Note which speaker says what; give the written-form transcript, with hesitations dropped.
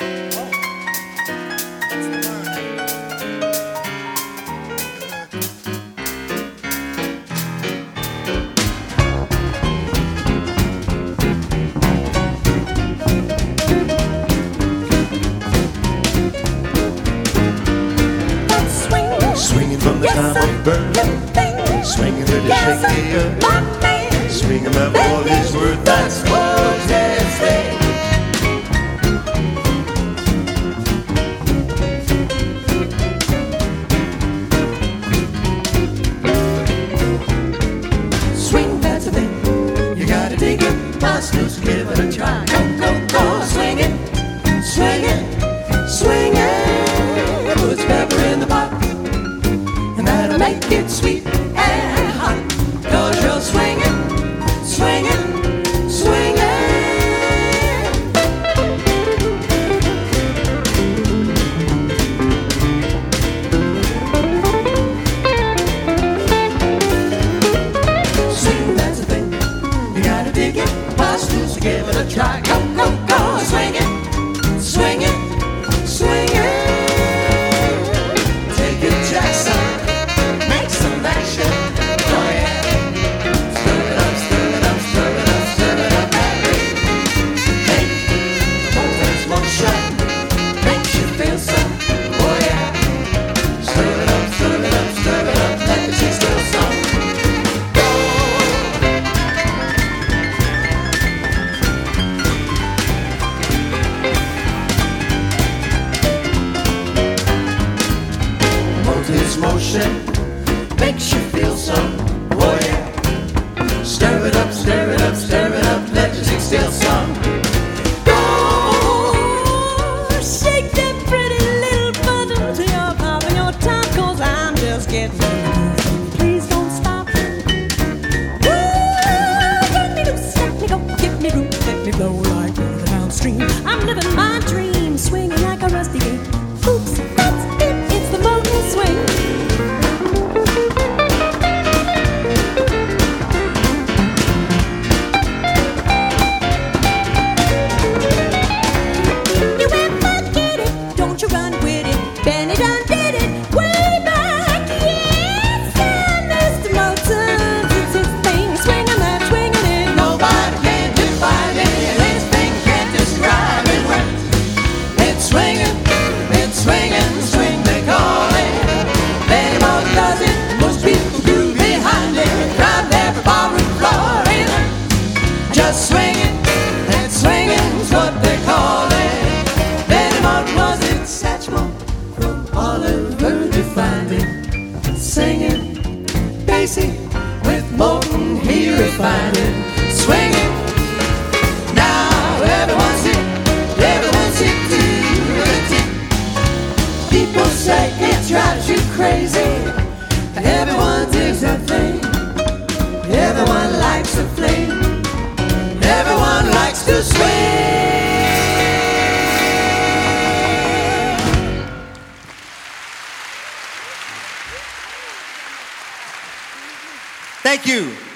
Speaker 1: Swinging from the time of birth, swinging till you shake the earth, swinging up all his worth, that's what they say. Swing, that's the thing, you gotta dig it, Boston's give it a try. Go, go, go, swing it, swing it, swing it, puts pepper in the pot. That'll make it sweet and hot, 'cause you're swinging, swinging, swinging. Swing, that's the thing, you gotta dig it, Boston's give it a try. Go, go, go, swing it, swing it, swing it. Take it, Jackson. This motion makes you feel some, oh yeah. Stir it up, stir it up, stir it up, let your chick steal some.
Speaker 2: Go, shake that pretty little button till you're popping your top, 'cause I'm just getting loose. Please don't stop. Ooh, get me loose, let me go, get me root, let me blow like water downstream. I'm living my dream, swinging like a rusty gate. Oops, that's it, it's the Moton swing. Benny done did it way back, yes, and Mr. Moton, it's his thing, swinging that, swinging it.
Speaker 1: Nobody can define it, his thing can't describe it. It's swinging, swing they call it. Benny Moton does it, most people do behind it. Drive every bar in Florida, just swinging, and swinging's what they call it. Benny Moton was it, Satchmo. Oliver defined it, singing, basic, with Moton he refined it, swinging. Now everyone's hit to the tip. People say it drives you crazy. Everyone digs that thing. Everyone likes a flame. Everyone likes to swing. Thank you.